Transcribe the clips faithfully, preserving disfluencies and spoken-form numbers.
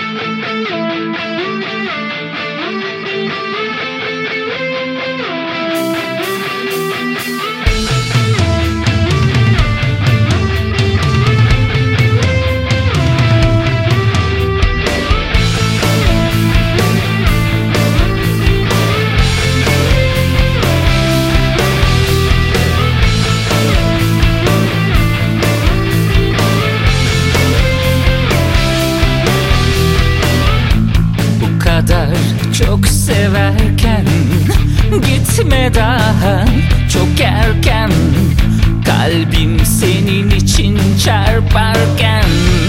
Çok severken gitme daha çok erken, kalbim senin için çarparken.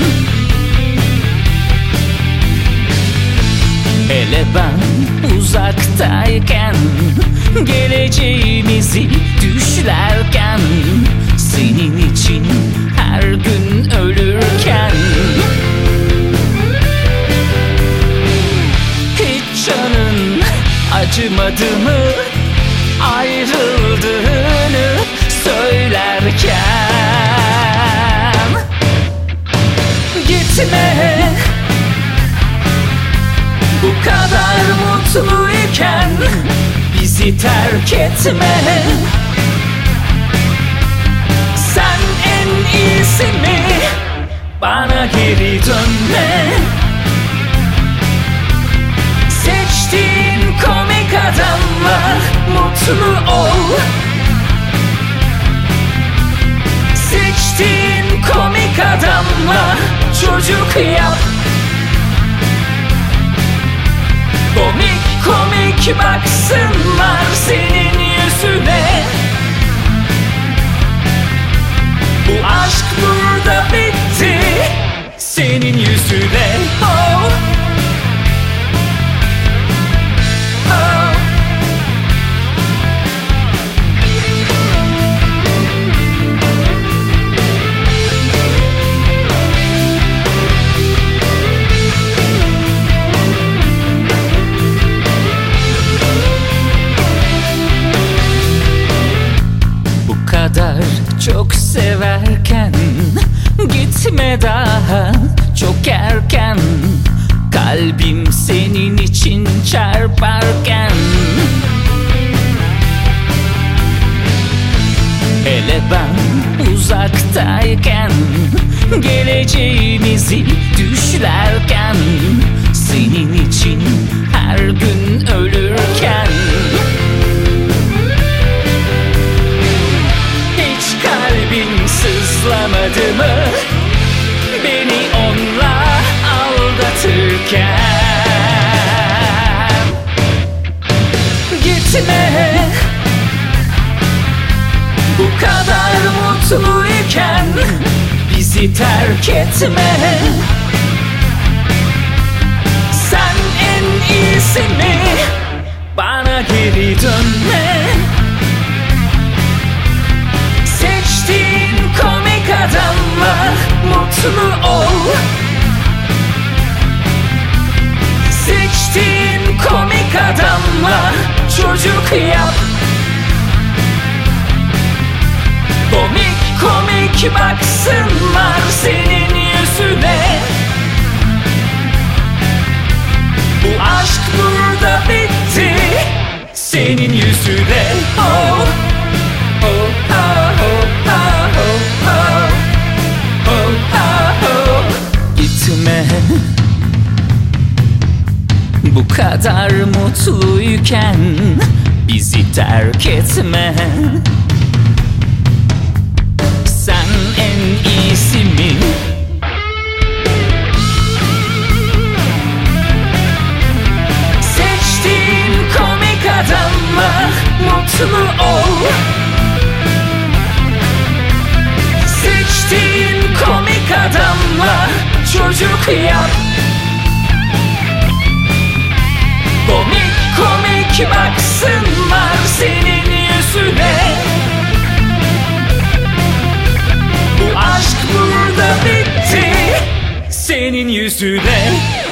Hele ben uzaktayken, geleceğimizi düşlerken, senin için her gün ölürken. Canın acımadı mı ayrıldığını söylerken? Gitme, bu kadar mutluyken bizi terk etme. Sen en iyisi mi, bana geri dönme. Seçtiğin komik adamla mutlu ol. Seçtiğin komik adamla çocuk yap. Komik komik baksınlar senin yüzüne. Bu aşk burada bitti senin yüzüne. Oh. Çok severken gitme daha çok erken, kalbim senin için çarparken. Hele ben uzaktayken, geleceğimizi düşlerken, senin için her gün ölürken. Sızlamadı mı beni onunla aldatırken? Gitme, bu kadar mutluyken bizi terk etme. Sen en iyisi mi, bana geri dönme. Komik adamla mutlu ol. Seçtiğin komik adamla çocuk yap. Komik komik baksınlar senin yüzüne. Bu aşk burada bitti senin yüzüne. Oh, oh, oh, oh, oh, oh, oh, oh, oh. Gitme, bu kadar mutluyken bizi terk etme. Sen en iyisi mi? Seçtiğin komik adamla mutlu ol. Seçtiğin komik adamla çocuk yap. Komik komik baksınlar senin yüzüne. Bu aşk burada bitti senin yüzüne.